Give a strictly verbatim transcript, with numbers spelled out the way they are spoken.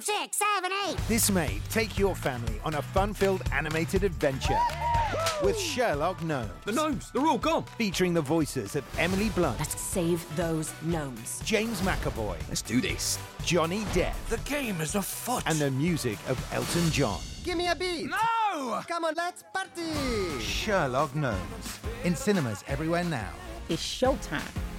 five, six, seven, eight. This May, take your family on a fun-filled animated adventure with Sherlock Gnomes. The gnomes, they're all gone. Featuring the voices of Emily Blunt. Let's save those gnomes. James McAvoy. Let's do this. Johnny Depp. The game is afoot. And the music of Elton John. Give me a beat. No! Come on, let's party. Sherlock Gnomes. In cinemas everywhere now. It's showtime.